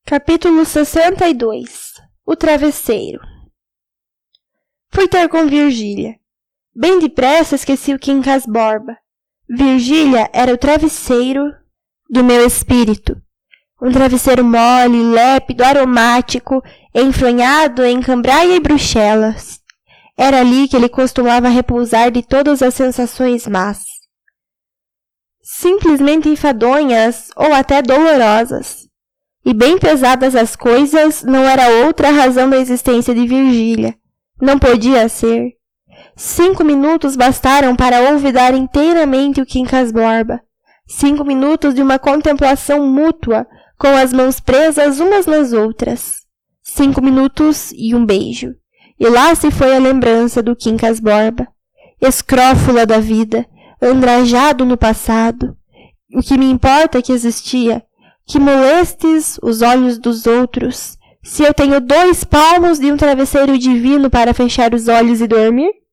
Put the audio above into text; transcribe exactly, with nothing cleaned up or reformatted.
Capítulo sessenta e dois. O travesseiro. Fui ter com Virgília. Bem depressa esqueci o Quincas Borba. Virgília era o travesseiro do meu espírito. Um travesseiro mole, lépido, aromático, enfronhado em cambraia e bruxelas. Era ali que ele costumava repousar de todas as sensações más, simplesmente enfadonhas ou até dolorosas. E bem pesadas as coisas, não era outra a razão da existência de Virgília. Não podia ser. Cinco minutos bastaram para olvidar inteiramente o Quincas Borba. Cinco minutos de uma contemplação mútua, com as mãos presas umas nas outras. Cinco minutos e um beijo. E lá se foi a lembrança do Quincas Borba. Escrófula da vida, andrajado no passado. O que me importa é que existia. Que molestes os olhos dos outros, se eu tenho dois palmos de um travesseiro divino para fechar os olhos e dormir?